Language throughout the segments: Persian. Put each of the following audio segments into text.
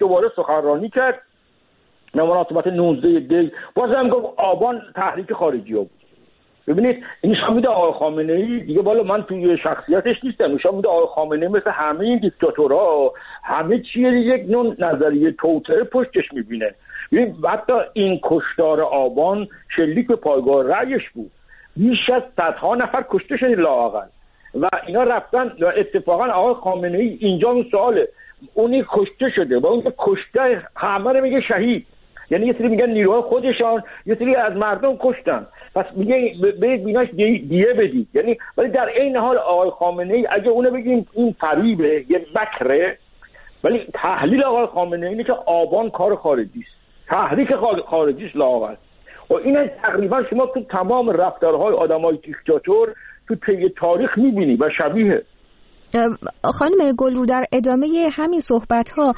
دوباره سخنرانی کرد به مناسبت 19 دی، بازم گفت آبان تحریک خارجی ها بود. ببینید این نشان میده آقای خامنه‌ای دیگه، بالا من توی شخصیتش نیستم، نشان میده آقای خامنه‌ای مثل همه این دیکتاتورها همه چیه یک نوع نظریه توطئه پشتش میبینه. ببین حتی این کشتار آبان شلیک به پایگاه رأیش بود، بیش از صدها نفر کشته شده لااقل و اینا رفتن و اتفاقا آقای خامنه‌ای اینجا اون سواله، اونی کشته شده و اون کشته همه رو میگه شهید، یعنی یه سری میگن نیروهای خودشان، یه سری از مردم کشتن، پس میگه برید بیناش دیه بدید. یعنی ولی در این حال آقای خامنه‌ای اگه اونو بگیم این فریبه، یه مکره، ولی تحلیل آقای خامنه‌ای اینه که آبان کار خارجی است، تحریک خارجی است لااقل. و این تقریبا شما تو تمام رفتارهای آدمای دیکتاتور تو طی تاریخ میبینی و شبیه. خانم گلرو در ادامه همین صحبت‌ها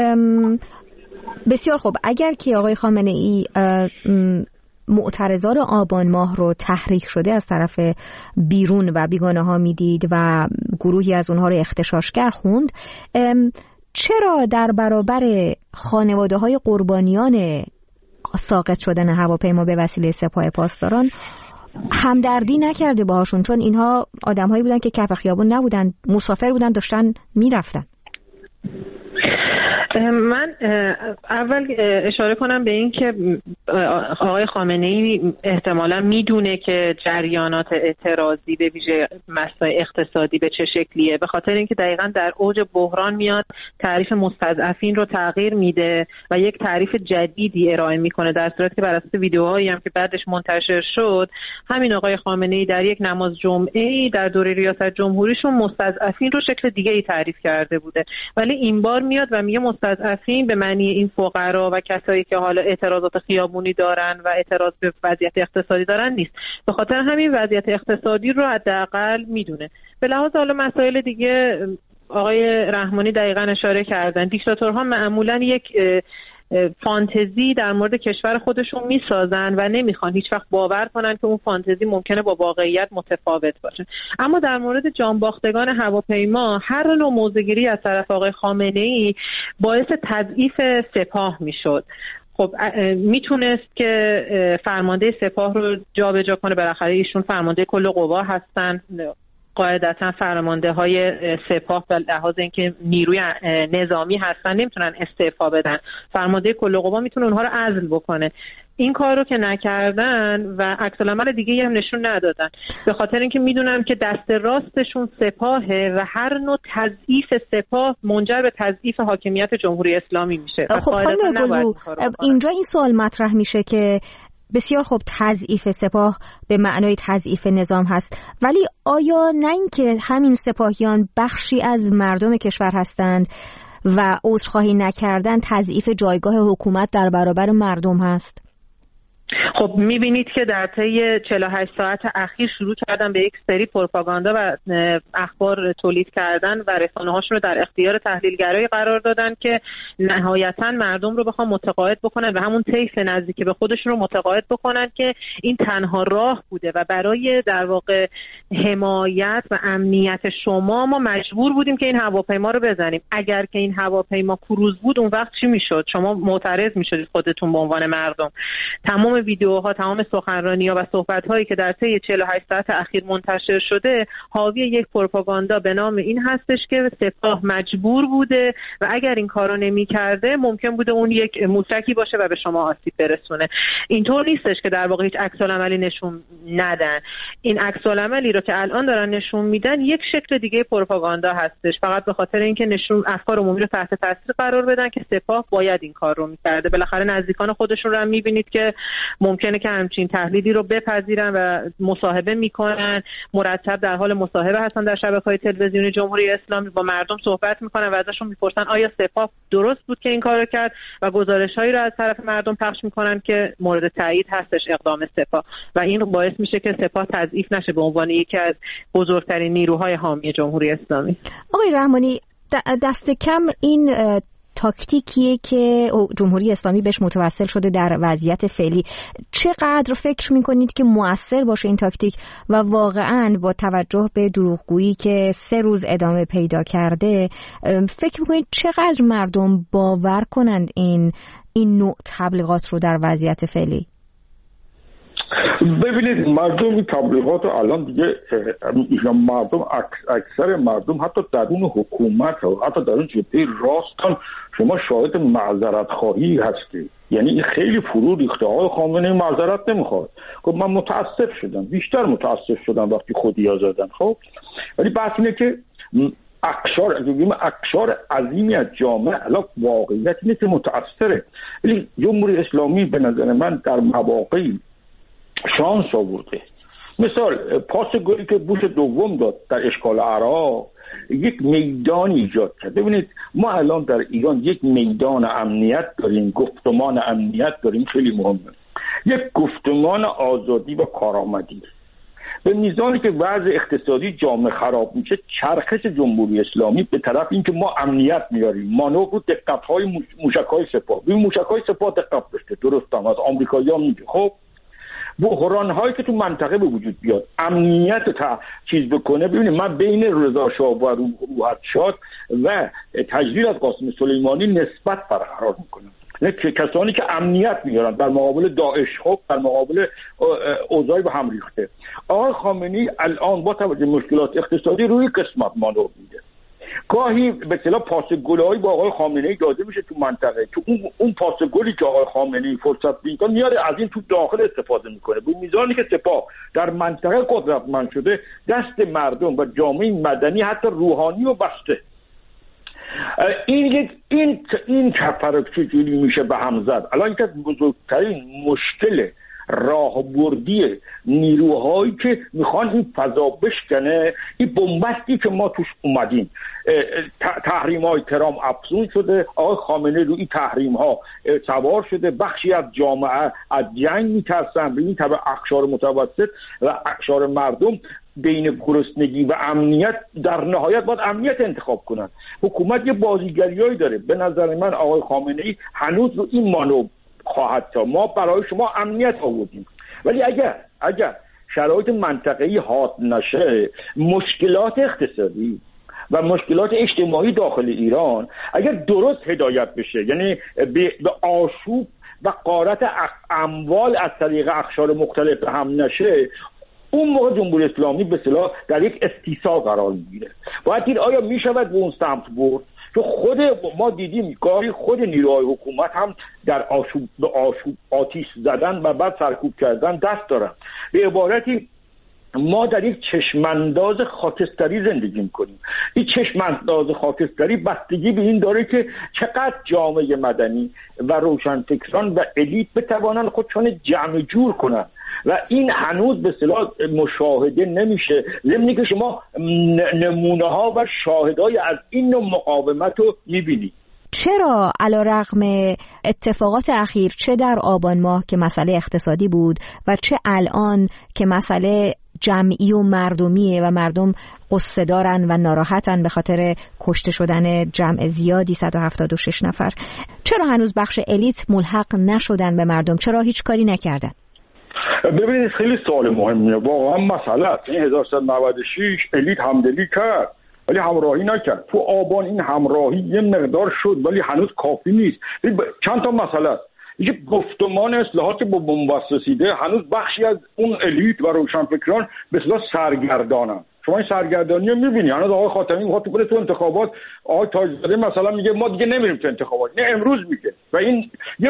بسیار خوب، اگر که آقای خامنه‌ای معترضان آبان ماه رو تحریک شده از طرف بیرون و بیگانه ها میدید و گروهی از اونها رو اغتشاشگر خوند، چرا در برابر خانواده های قربانیان ساقط شدن هواپیما به وسیله سپاه پاسداران همدردی نکرده باهاشون؟ چون اینها آدم‌هایی بودن که کف خیابون نبودن، مسافر بودن، داشتن میرفتن. من اول اشاره کنم به این که آقای خامنه‌ای احتمالاً میدونه که جریانات اعتراضی به ویژه مسائل اقتصادی به چه شکلیه، به خاطر اینکه دقیقاً در اوج بحران میاد تعریف مستضعفین رو تغییر میده و یک تعریف جدیدی ارائه میکنه، در صورتی که بر اساس ویدیوهایی هم که بعدش منتشر شد همین آقای خامنه‌ای در یک نماز جمعه‌ای در دوره ریاست جمهوریشون مستضعفین رو شکل دیگه‌ای تعریف کرده بوده، ولی این بار میاد و میگه مستضعفین به معنی این فقرا و کسایی که حالا اعتراضات خیابونی دارن و اعتراض به وضعیت اقتصادی دارن نیست. به خاطر همین وضعیت اقتصادی رو حداقل میدونه. به لحاظ حالا مسائل دیگه آقای رحمانی دقیقاً اشاره کردن، دیکتاتورها معمولاً یک فانتزی در مورد کشور خودشون میسازن و نمیخوان هیچ وقت باور کنن که اون فانتزی ممکنه با واقعیت متفاوت باشه. اما در مورد جانباختگان هواپیما هر نوع موضع‌گیری از طرف آقای خامنه‌ای باعث تضعیف سپاه میشد. خب میتونست که فرمانده سپاه رو جابجا کنه، بالاخره ایشون فرمانده کل قوا هستن، قاعدتا فرمانده های سپاه به لحاظ اینکه نیروی نظامی هستن نمیتونن استعفا بدن، فرمانده کل قوا میتونه اونها رو عزل بکنه. این کار رو که نکردن و عکس العمل دیگه هم نشون ندادن، به خاطر اینکه میدونن که دست راستشون سپاهه و هر نوع تضعیف سپاه منجر به تضعیف حاکمیت جمهوری اسلامی میشه. خب خانم گلرو، اینجا این سوال مطرح میشه که بسیار خوب تضعیف سپاه به معنای تضعیف نظام هست، ولی آیا نه اینکه همین سپاهیان بخشی از مردم کشور هستند و عذرخواهی نکردن تضعیف جایگاه حکومت در برابر مردم هست؟ خب میبینید که در طی 48 ساعت اخیر شروع کردن به یک سری پروپاگاندا و اخبار تولید کردن و رسانه‌هاشون رو در اختیار تحلیلگرایی قرار دادن که نهایتاً مردم رو بخوام متقاعد بکنن و همون طیف نزدیک به خودشون رو متقاعد بکنن که این تنها راه بوده و برای در واقع حمایت و امنیت شما ما مجبور بودیم که این هواپیما رو بزنیم. اگر که این هواپیما کروز بود اون وقت چی میشد؟ شما معترض میشدید خودتون به عنوان مردم. تمام ویدیوها، تمام سخنرانی‌ها و صحبت‌هایی که در طی 48 ساعت اخیر منتشر شده حاوی یک پروپاگاندا به نام این هستش که سپاه مجبور بوده و اگر این کارو نمی‌کرده ممکن بوده اون یک موشکی باشه و به شما آسیب برسونه. اینطور نیستش که در واقع هیچ عکس‌العملی نشون ندن. این عکس‌العملی رو که الان دارن نشون میدن یک شکل دیگه پروپاگاندا هستش، فقط به خاطر اینکه نشون افکار عمومی رو تحت تاثیر قرار بدن که سپاه باید این کار رو می‌کرده. بالاخره نزدیکان خودشون رو هم می‌بینید که ممکنه که همچین تحلیلی رو بپذیرن و مصاحبه میکنن، مرتب در حال مصاحبه هستن در شبکه‌های تلویزیونی جمهوری اسلامی، با مردم صحبت میکنن و ازشون میپرسن آیا سپاه درست بود که این کارو کرد و گزارش‌هایی رو از طرف مردم پخش میکنن که مورد تایید هستش اقدام سپاه و این باعث میشه که سپاه تضعیف نشه به عنوان یکی از بزرگترین نیروهای حامی جمهوری اسلامی. آقای رحمانی، دست کم این تاکتیکیه که جمهوری اسلامی بهش متوسل شده در وضعیت فعلی. چقدر فکر میکنید که مؤثر باشه این تاکتیک و واقعاً با توجه به دروغگویی که 3 روز ادامه پیدا کرده فکر میکنید چقدر مردم باور کنند این نوع تبلیغات رو در وضعیت فعلی؟ ببینید مردم این تبلیغات الان دیگه مردم اکثر مردم حتی درون حکومت و حتی درون جبهه راست شما شاهد معذرت خواهی هستی. یعنی این خیلی فرو ریخته. آقای خامنه‌ای معذرت نمیخواد. خب من متاسف شدم، بیشتر متاسف شدم وقتی خودیا زدن. خب ولی بحث اینه که اقشار عظیمی از جامعه الان واقعیت اینه که متاثره. ولی جمهوری اسلامی به نظر من در مواقعی شانس آورده. مثال پاس گلی که بوش دوم داد در اشغال عراق یک میدان ایجاد کرد. ببینید ما الان در ایران یک میدان امنیت داریم، گفتمان امنیت داریم، خیلی مهمه. یک گفتمان آزادی و کارآمدی. به میزانی که وضع اقتصادی جامعه خراب میشه چرخش جمهوری اسلامی به طرف اینکه ما امنیت میاریم، مانور رو دقت‌های موشک‌های سپاه. ببین موشک‌های سپاه دقت داشته، درست هم از آمریکایی‌ها میگه. خب بحران‌هایی که تو منطقه به وجود بیاد امنیت چیز بکنه. ببینید من بین رضا شاه و روحت شاد و تجدید از قاسم سلیمانی نسبت برقرار میکنم. کسانی که امنیت میارن در مقابل داعش، خب در مقابل اوضاع به هم ریخته. آقای خامنه‌ای الان با توجه به مشکلات اقتصادی روی قسمت مانور میده. گاهی به اصطلاح پاس گل‌هایی با آقای خامنه‌ای داده میشه تو منطقه، تو اون پاس گلی که آقای خامنه‌ای فرصت می‌کنه میاره از این تو داخل استفاده میکنه. به میزانی که سپاه در منطقه قدرتمند شده دست مردم و جامعه مدنی حتی روحانی رو بسته. این چپر چجوری میشه به هم زد؟ الان یکی از بزرگترین مشکل راهبردی نیروهایی که میخوان این فضا بشکنه این بنبستی که ما توش اومدیم. تحریم های ترام افزون شده، آقای خامنه‌ای روی تحریم ها سوار شده، بخشی از جامعه از جنگ میترسن. ببین طبع اقشار متوسط و اقشار مردم بین گرسنگی و امنیت در نهایت باید امنیت انتخاب کنن. حکومت یه بازیگریایی داره. به نظر من آقای خامنه‌ای هنوز رو این مانو خواهد تا ما برای شما امنیت آوردیم، ولی اگر شرایط منطقه‌ای حاد نشه، مشکلات اقتصادی و مشکلات اجتماعی داخل ایران اگر درست هدایت بشه، یعنی به آشوب و غارت اموال از طریق اقشار مختلف هم نشه، اون موقع جمهوری اسلامی به اصطلاح در یک استیصال قرار میگیره. باید دید آیا میشود به اون سمت برد؟ تو خود ما دیدیم گاهی خود نیروهای حکومت هم در آشوب آتیش زدن و بعد سرکوب کردن دست دارن. به عبارتی ما در یک چشمانداز خاکستری زندگی میکنیم. این چشمانداز خاکستری بستگی به این داره که چقدر جامعه مدنی و روشنفکران و الیت بتوانند خودشان جمع جور کنن و این هنوز به اصطلاح مشاهده نمیشه. ضمن که شما نمونه ها و شاهدای از این نوع مقاومت رو میبینید. چرا علیرغم اتفاقات اخیر، چه در آبان ماه که مسئله اقتصادی بود و چه الان که مسئله جمعی و مردمیه و مردم قصه دارن و ناراحتن به خاطر کشته شدن جمع زیادی 176 نفر، چرا هنوز بخش الیت ملحق نشدن به مردم؟ چرا هیچ کاری نکردن؟ ببینید خیلی سوال مهمیه واقعا. مسئله این 1396 الیت همدلی کرد ولی همراهی نکرد. تو آبان این همراهی یه مقدار شد ولی هنوز کافی نیست. چند تا مسئله است. یه گفتمان اصلاحات که با بنبست رسیده هنوز بخشی از اون الیت و روشنفکران به اصطلاح سرگردانن. شما این سرگردانی رو می‌بینی. هنوز آقای خاتمی می‌خواد بره تو انتخابات، آقای تاج‌زاده مثلا میگه ما دیگه نمیریم تو انتخابات، نه امروز میگه. و این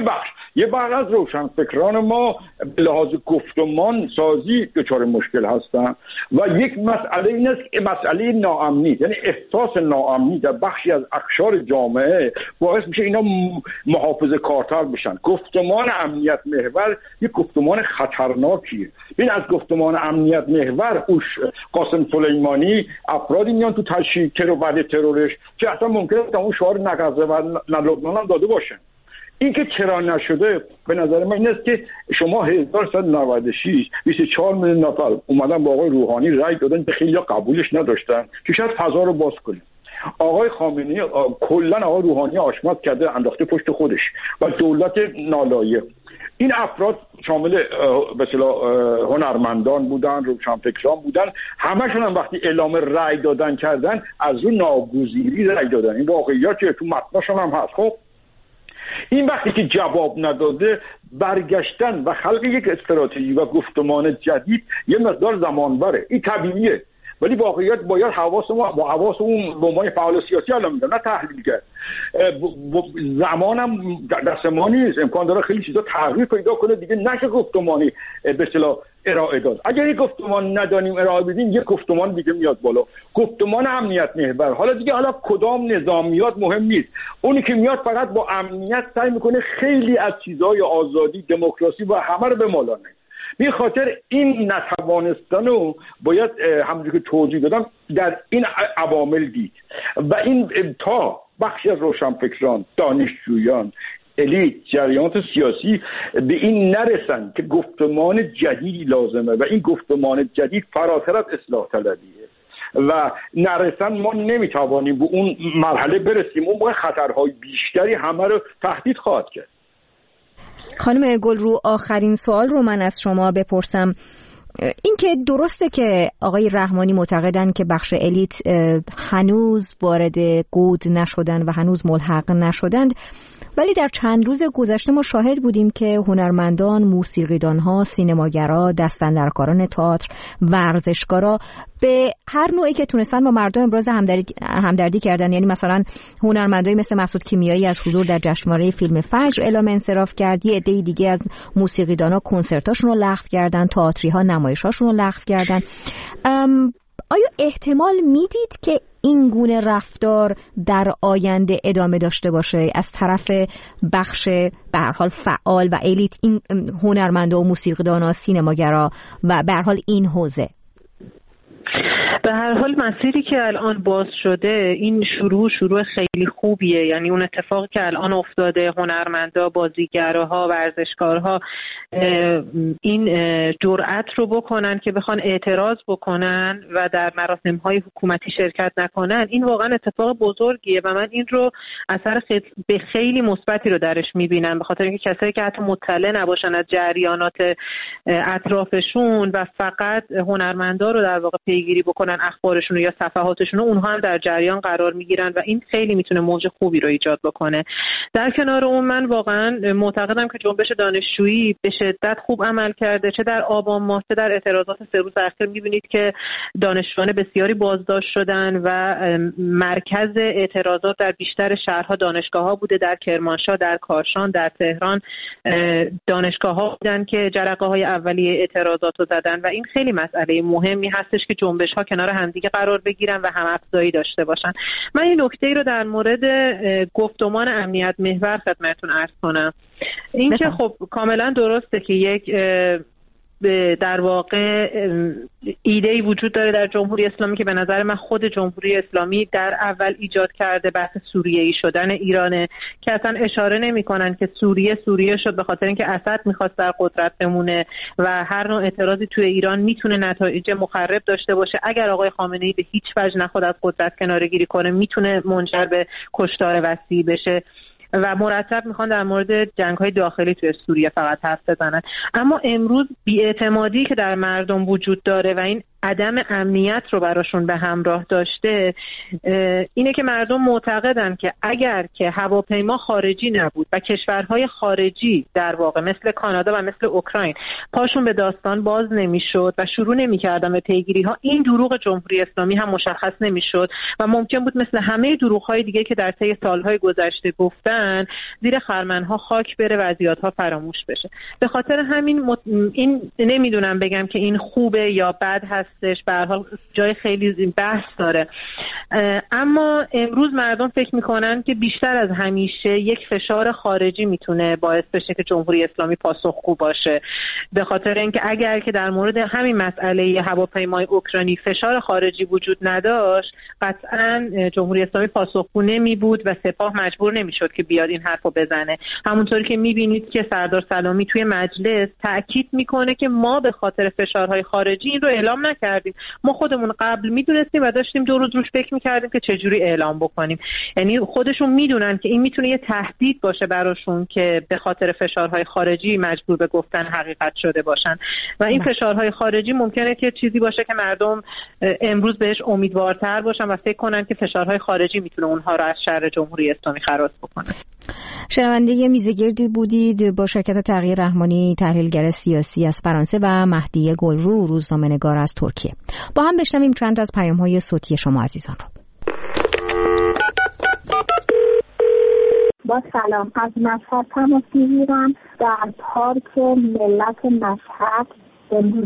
یه بخش از روشنفکران ما به لحاظ گفتمان سازی دچار مشکل هستن و یک مسئله این است که مسئله ناامنی، یعنی احساس ناامنی در بخشی از اقشار جامعه باعث میشه اینا محافظه‌کارتر بشن. گفتمان امنیت محور یک گفتمان خطرناکیه. این از گفتمان امنیت محور قاسم سلیمانی افرادی میان تو تشییع ترور بعد ترورش که اصلا ممکنه تا اون شعار نغزه و نلبنان هم داده باشن. این که چرا نشده به نظر من این است که شما 1396 24 میلیون نفر اومدن با آقای روحانی رای دادن که خیلی قبولش نداشتن که شاید فضا رو باز کنیم. آقای خامنه‌ای کلا آقای روحانی آشمات کرده انداخته پشت خودش و دولت نالایق. این افراد شامل به اصطلاح هنرمندان بودن، روشنفکران بودن، همشون هم وقتی اعلام رأی دادن کردن از اون ناگزیری رأی دادن. این واقعیتیه، تو متنشون هم هست. خب این وقتی که جواب نداده برگشتن و خلق یک استراتژی و گفتمان جدید یه مقدار زمان بره، این طبیعیه، ولی واقعیت باید حواسمون به عنوان فعال سیاسی الان میگم، نه تحلیلگر. زمانم دست ما نیست، امکان داره خیلی چیزا تغییر پیدا کنه دیگه، نشه گفتمانی به اصطلاح ارائه داد. اگر یک گفتمان ندانیم ارائه بدیم، یک گفتمان دیگه میاد بالا، گفتمان امنیت محور. حالا کدام نظام میاد مهم نیست، اونی که میاد فقط با امنیت سعی میکنه خیلی از چیزهای آزادی، دموکراسی و همه رو بمالانه. به خاطر این نتوانستن رو باید همونجوری که توضیح دادم در این عوامل دید و این تا بخشی از روشنفکران، دانشجویان، الیت، جریانات سیاسی به این نرسن که گفتمان جدیدی لازمه و این گفتمان جدید فراتر از اصلاح طلبیه و نرسن، ما نمیتوانیم به اون مرحله برسیم. اون موقع خطرهای بیشتری همه رو تهدید خواهد کرد. خانم گلرو، آخرین سوال رو من از شما بپرسم. این که درسته که آقای رحمانی معتقدن که بخش الیت هنوز وارد قود نشدن و هنوز ملحق نشدند، ولی در چند روز گذشته ما شاهد بودیم که هنرمندان، موسیقیدانها، سینماگرا، دستاندرکاران تئاتر، ورزشکارا به هر نوعی که تونستن با مردم ابراز همدردی کردن. یعنی مثلا هنرمندایی مثل مسعود کیمیایی از حضور در جشنواره فیلم فجر اعلام انصراف کرد، یه عده دیگه از موسیقیدانها کنسرتاشون رو لغو کردن، تئاتری‌ها نمایشاشون رو لغو کردن. آیا احتمال میدید که این گونه رفتار در آینده ادامه داشته باشه از طرف بخش به هر حال فعال و الیت، این هنرمندا و موسیقیدانا، سینماگرا و به هر حال این حوزه؟ به هر حال مسیری که الان باز شده این شروع خیلی خوبیه. یعنی اون اتفاقی که الان افتاده، هنرمندا، بازیگراها، ورزشکارها این جرأت رو بکنن که بخوان اعتراض بکنن و در مراسم‌های حکومتی شرکت نکنن، این واقعا اتفاق بزرگیه و من این رو اثر به خیلی مثبتی رو درش میبینم، به خاطر اینکه کسایی که حتی مطلع نباشن از جریانات اطرافشون و فقط هنرمندا رو در واقع پیگیری بکنن، اخبارشون یا صفحاتشون، اونها هم در جریان قرار میگیرن و این خیلی میتونه موج خوبی رو ایجاد بکنه. در کنار اون من واقعا معتقدم که جنبش دانشجویی به شدت خوب عمل کرده، چه در آبان ماه چه در اعتراضات 3 روز اخیر میبینید که دانشجویان بسیاری بازداشت شدن و مرکز اعتراضات در بیشتر شهرها دانشگاه‌ها بوده، در کرمانشاه، در کاشان، در تهران دانشگاه‌ها بودن که جرقه‌های اولیه اعتراضات رو زدن و این خیلی مسئله مهمی هستش که جنبش‌ها کنار همدیگه قرار بگیرن و هم افزایی داشته باشن. من این نکته‌ای رو در مورد گفتمان امنیت محور خدمتتون عرض کنم. این که خب کاملا درسته که یک در واقع ایده‌ای وجود داره در جمهوری اسلامی که به نظر من خود جمهوری اسلامی در اول ایجاد کرده، بحث سوریه‌ای شدن ایرانه که اصلا اشاره نمی‌کنن که سوریه شد به خاطر اینکه اسد می‌خواست در قدرت بمونه و هر نوع اعتراضی توی ایران میتونه نتایج مخرب داشته باشه. اگر آقای خامنه‌ای به هیچ وجه نخواد از قدرت کناره‌گیری کنه میتونه منجر به کشتار وسیع بشه و مرتب میخوان در مورد جنگ‌های داخلی توی سوریه فقط حرف بزنن. اما امروز بی‌اعتمادی که در مردم وجود داره و این عدم امنیت رو براشون به همراه داشته اینه که مردم معتقدن که اگر که هواپیما خارجی نبود و کشورهای خارجی در واقع مثل کانادا و مثل اوکراین پاشون به داستان باز نمیشد و شروع نمی‌کردن به پیگیری‌ها، این دروغ جمهوری اسلامی هم مشخص نمیشد و ممکن بود مثل همه دروغ‌های دیگه که در طی سال‌های گذشته گفتن زیر خرمن‌ها خاک بره، وضعیت‌ها فراموش بشه. به خاطر همین این نمیدونم بگم که این خوبه یا بد هست، به هر حال جای خیلی بحث داره. اما امروز مردم فکر میکنن که بیشتر از همیشه یک فشار خارجی میتونه باعث بشه که جمهوری اسلامی پاسخگو باشه، به خاطر اینکه اگر که در مورد همین مسئله هواپیمای اوکراینی فشار خارجی وجود نداشت قطعا جمهوری اسلامی پاسخگو نمی بود و سپاه مجبور نمیشد که بیاد این حرفو بزنه. همونطوری که میبینید که سردار سلامی توی مجلس تاکید میکنه که ما به خاطر فشارهای خارجی این رو اعلام نکردیم. نکردیم. ما خودمون قبل میدونستیم و داشتیم 2 روز روش فکر میکردیم که چجوری اعلام بکنیم. یعنی خودشون میدونن که این میتونه یه تهدید باشه براشون که به خاطر فشارهای خارجی مجبور به گفتن حقیقت شده باشن و این فشارهای خارجی ممکنه که چیزی باشه که مردم امروز بهش امیدوارتر باشن و فکر کنن که فشارهای خارجی میتونه اونها رو از شر جمهوری اسلامی خلاص بکنه. شنونده میزگردی بودید با شرکت تغییر رحمانی، تحلیلگر سیاسی از فرانسه، و مهدی گلرو، روزنامه‌نگار از ترکیه. با هم بشنویم چند از پیام‌های صوتی شما عزیزان رو. با سلام، از مشهد تماس میگیرم. در پارک ملت مشهد امروز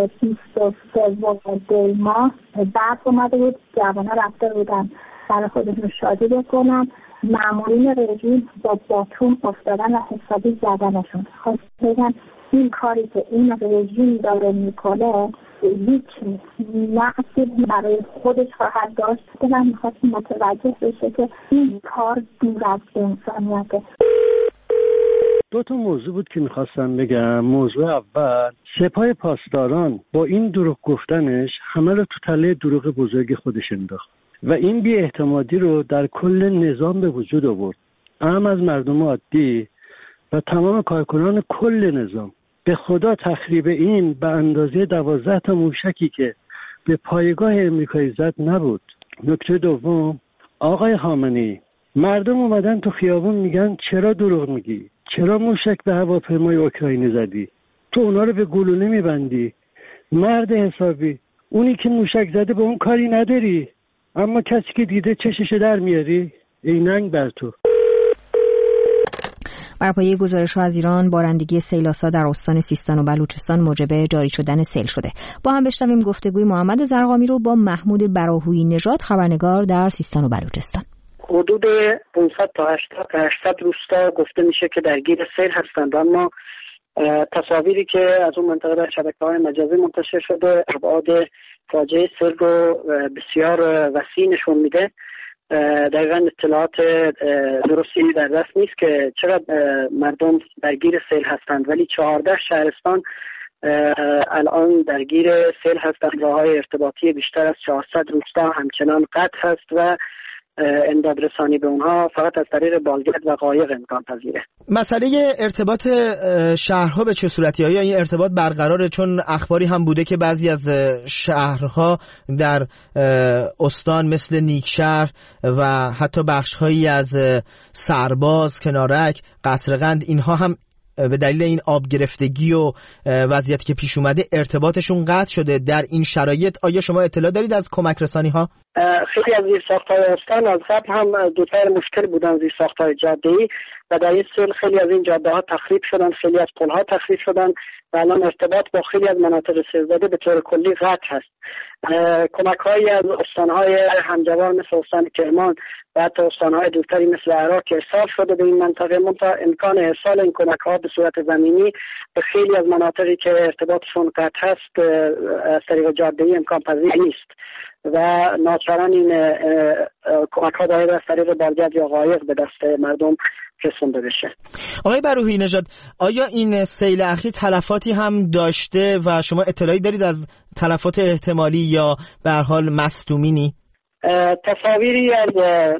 23 دی ماه برف اومده بود، جوانا رفته بودن برای خودشون شادی بکنن. مامورین رژیم با باتون افتادن و حسابی زدنشون. خواست بگن این کاری که این رژیم داره میکنه هیچ نقصی برای خودش خواهد داشت که من میخواست متوجه بشه که این کار دور از انسانیته. 2 تا موضوع بود که میخواستم بگم. موضوع اول، سپاه پاسداران با این دروغ گفتنش همه رو تو تله دروغ بزرگ خودش انداخت و این بی‌اعتمادی رو در کل نظام به وجود آورد، اهم از مردم عادی و تمام کارکنان کل نظام. به خدا تخریب این به اندازه 12 تا موشکی که به پایگاه امریکایی زد نبود. نکته دوم، آقای خامنه‌ای، مردم اومدن تو خیابون میگن چرا دروغ میگی؟ چرا موشک به هواپیمای اوکراینی زدی؟ تو اونا رو به گلوله میبندی؟ مرد حسابی، اونی که موشک زده به اون کاری نداری، اما کسی که دیده چشش در میاری؟ ایننگ بر تو. بر پایه گزارش‌ها از ایران، بارندگی سیل‌آسا در استان سیستان و بلوچستان موجب جاری شدن سیل شده. با هم بشنویم گفتگوی محمد زرقامی رو با محمود براهویی نژاد، خبرنگار در سیستان و بلوچستان. حدود 500 تا 800 روستا گفته میشه که درگیر سیل هستند، اما تصاویری که از اون منطقه در شبکه‌های مجازی منتشر شده ابعاد فاجعه سیل رو بسیار وسیع نشون میده. دقیقاً اطلاعات درستی در دست نیست که چقدر مردم درگیر سیل هستند، ولی 14 شهرستان الان درگیر سیل هستند. راه‌های ارتباطی بیشتر از 400 روستا همچنان قطع هست و امداد رسانی به اونها فقط از طریق بالگرد و قایق امکان پذیره. مسئله ارتباط شهرها به چه صورتی؟ آیا این ارتباط برقراره؟ چون اخباری هم بوده که بعضی از شهرها در استان مثل نیکشهر و حتی بخش‌هایی از سرباز، کنارک، قصرقند، اینها هم به دلیل این آب گرفتگی و وضعیتی که پیش اومده ارتباطشون قطع شده. در این شرایط آیا شما اطلاع دارید از کمک رسانی ها؟ خیلی از زیرساخت‌های استان از قبل هم دوچار مشکل بودن، زیرساخت‌های جاده‌ای، و در این سیل خیلی از این جاده‌ها تخریب شدن، خیلی از پل‌ها تخریب شدن و الان ارتباط با خیلی از مناطق سیل‌زده به طور کلی قطع هست. کمک‌هایی از استان‌های همجوار مثل استان کرمان و حتی استان‌های دورتری مثل عراق ارسال شده به این منطقه، منتها امکان ارسال این کمک‌ها به صورت زمینی به خیلی از مناطقی که ارتباطشون قطع هست از طریق جاده‌ای امکان پذیر نیست و ناچاران این کمک‌ها باید از طریق بالگرد یا قایق به دست مردم رسونده بشه. آقای براهویی نژاد، آیا این سیل اخیر تلفاتی هم داشته و شما اطلاعی دارید از تلفات احتمالی یا به هر حال مصدومینی؟ تصاویری از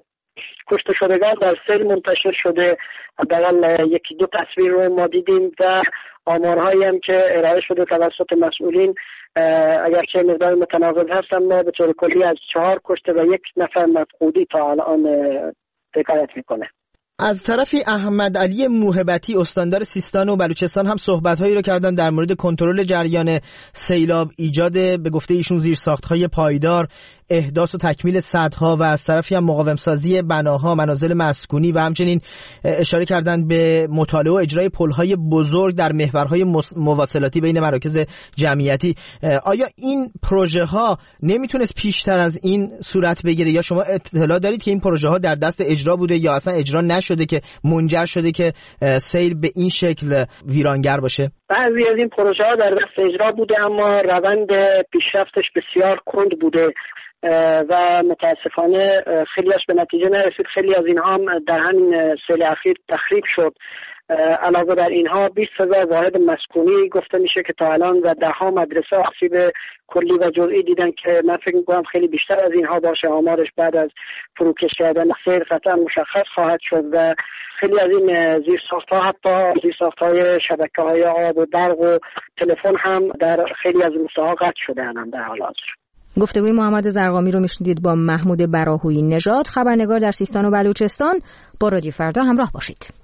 کشته شدگان در سیل منتشر شده، حداقل 1-2 تصویر رو ما دیدیم و آمارهایی هم که ارائه شده توسط مسئولین اگرچه مقدار متناقض هست، اما به طور کلی از 4 کشته و 1 نفر مفقودی تا الان حکایت میکنه. از طرفی احمد علی موهبتی استاندار سیستان و بلوچستان هم صحبت‌هایی رو کردن در مورد کنترل جریان سیلاب، ایجاد به گفته ایشون زیرساخت‌های پایدار، احداث و تکمیل سدها و از طرفی هم مقاوم‌سازی بناها، منازل مسکونی و همچنین اشاره کردن به مطالعه و اجرای پل‌های بزرگ در محورهای مواصلاتی بین مراکز جمعیتی. آیا این پروژه‌ها نمیتونست پیشتر از این صورت بگیره یا شما اطلاع دارید که این پروژه‌ها در دست اجرا بوده یا اصلا اجرا نشده که منجر شده که سیل به این شکل ویرانگر باشه؟ بعضی از این پروژه‌ها در دست اجرا بوده اما روند پیشرفتش بسیار کند بوده و متاسفانه خیلیش به نتیجه نرسید. خیلی از اینها هم در همین سال اخیر تخریب شد. علاوه بر اینها 20,000 واحد مسکونی گفته میشه که تا الان و 10 مدرسه آسیب کلی و جزئی دیدن که من فکر می‌کنم خیلی بیشتر از اینها باشه. آمارش بعد از فروکش کردن سیل قطعا مشخص خواهد شد و خیلی از این زیرساخت‌ها حتی زیرساخت‌های شبکه‌های آب و برق و تلفن هم در خیلی از روستاها قطع شده‌اند در حال حاضر. گفتگوی محمد زرقامی رو میشنیدید با محمود براهویی نژاد، خبرنگار در سیستان و بلوچستان. با رادیو فردا همراه باشید.